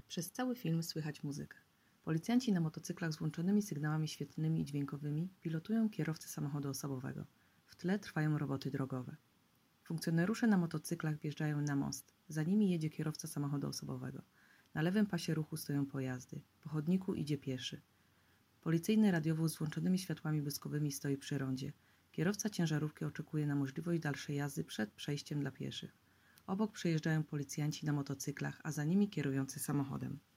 Przez cały film słychać muzykę. Policjanci na motocyklach z włączonymi sygnałami świetlnymi i dźwiękowymi pilotują kierowcę samochodu osobowego. W tle trwają roboty drogowe. Funkcjonariusze na motocyklach wjeżdżają na most. Za nimi jedzie kierowca samochodu osobowego. Na lewym pasie ruchu stoją pojazdy. Po chodniku idzie pieszy. Policyjny radiowóz z włączonymi światłami błyskowymi stoi przy rondzie. Kierowca ciężarówki oczekuje na możliwość dalszej jazdy przed przejściem dla pieszych. Obok przejeżdżają policjanci na motocyklach, a za nimi kierujący samochodem.